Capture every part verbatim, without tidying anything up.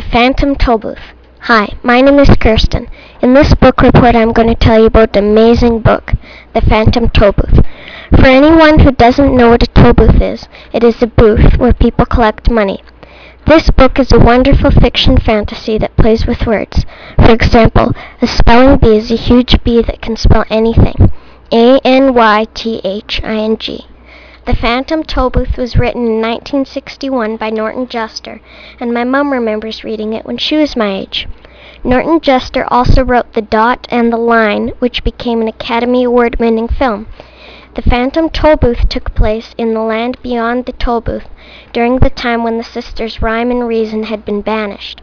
Phantom Tollbooth. Hi, my name is Kirsten. In this book report, I'm going to tell you about the amazing book, The Phantom Tollbooth. For anyone who doesn't know what a tollbooth is, it is a booth where people collect money. This book is a wonderful fiction fantasy that plays with words. For example, a spelling bee is a huge bee that can spell anything. A N Y T H I N G. The Phantom Tollbooth was written in nineteen sixty-one by Norton Juster, and my mum remembers reading it when she was my age. Norton Juster also wrote The Dot and the Line, which became an Academy Award-winning film. The Phantom Tollbooth took place in the land beyond the tollbooth during the time when the sisters Rhyme and Reason had been banished.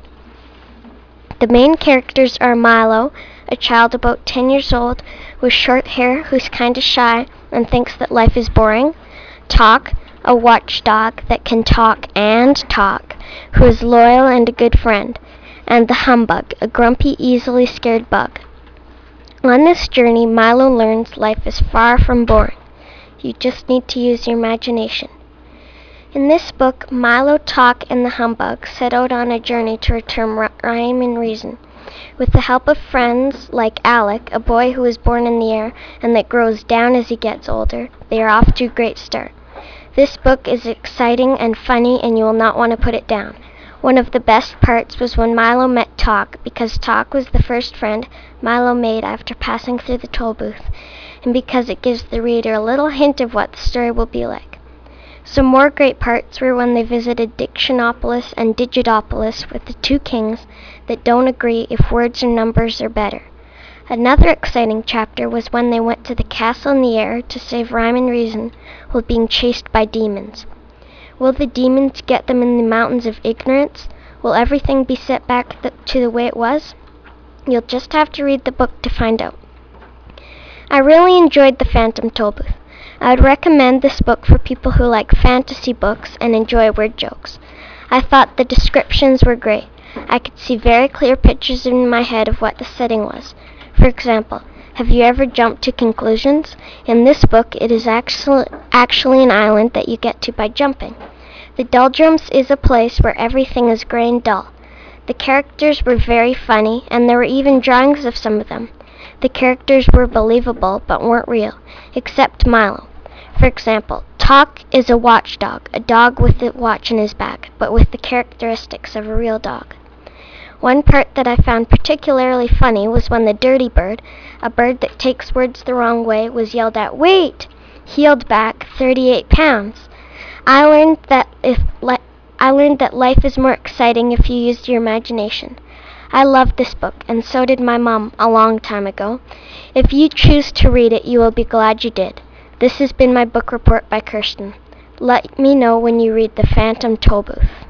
The main characters are Milo, a child about ten years old with short hair who's kinda shy and thinks that life is boring. Talk, a watchdog that can talk and talk, who is loyal and a good friend. And the Humbug, a grumpy, easily scared bug. On this journey, Milo learns life is far from boring. You just need to use your imagination. In this book, Milo, Talk, and the Humbug set out on a journey to return Rhyme and Reason. With the help of friends like Alec, a boy who is born in the air and that grows down as he gets older, they are off to a great start. This book is exciting and funny, and you will not want to put it down. One of the best parts was when Milo met Talk, because Talk was the first friend Milo made after passing through the toll booth, and because it gives the reader a little hint of what the story will be like. Some more great parts were when they visited Dictionopolis and Digitopolis with the two kings that don't agree if words or numbers are better. Another exciting chapter was when they went to the castle in the air to save Rhyme and Reason while being chased by demons. Will the demons get them in the mountains of ignorance? Will everything be set back th- to the way it was? You'll just have to read the book to find out. I really enjoyed The Phantom Tollbooth. I would recommend this book for people who like fantasy books and enjoy word jokes. I thought the descriptions were great. I could see very clear pictures in my head of what the setting was. For example, have you ever jumped to conclusions? In this book, it is actually, actually an island that you get to by jumping. The Doldrums is a place where everything is gray and dull. The characters were very funny, and there were even drawings of some of them. The characters were believable, but weren't real, except Milo. For example, Talk is a watchdog, a dog with a watch in his back, but with the characteristics of a real dog. One part that I found particularly funny was when the dirty bird, a bird that takes words the wrong way, was yelled at, "Wait!" He yelled back, thirty-eight pounds. I learned that if li- I learned that life is more exciting if you use your imagination. I loved this book, and so did my mom a long time ago. If you choose to read it, you will be glad you did. This has been my book report by Kirsten. Let me know when you read The Phantom Tollbooth.